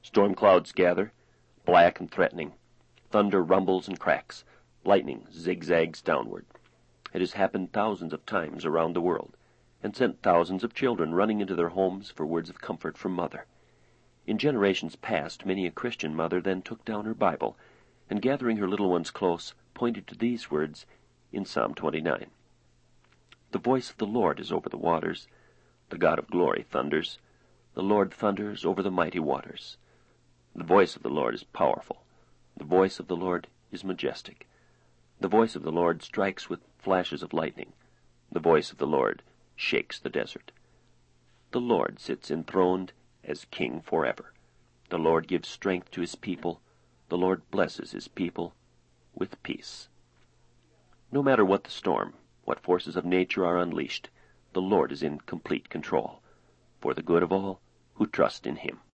Storm clouds gather, black and threatening. Thunder rumbles and cracks. Lightning zigzags downward. It has happened thousands of times around the world, and sent thousands of children running into their homes for words of comfort from Mother. In generations past, many a Christian mother then took down her Bible, and gathering her little ones close, pointed to these words in Psalm 29. The voice of the Lord is over the waters. The God of glory thunders. The Lord thunders over the mighty waters. The voice of the Lord is powerful. The voice of the Lord is majestic. The voice of the Lord strikes with flashes of lightning. The voice of the Lord shakes the desert. The Lord sits enthroned as King forever. The Lord gives strength to his people. The Lord blesses his people with peace. No matter what the storm, what forces of nature are unleashed, the Lord is in complete control, for the good of all who trust in him.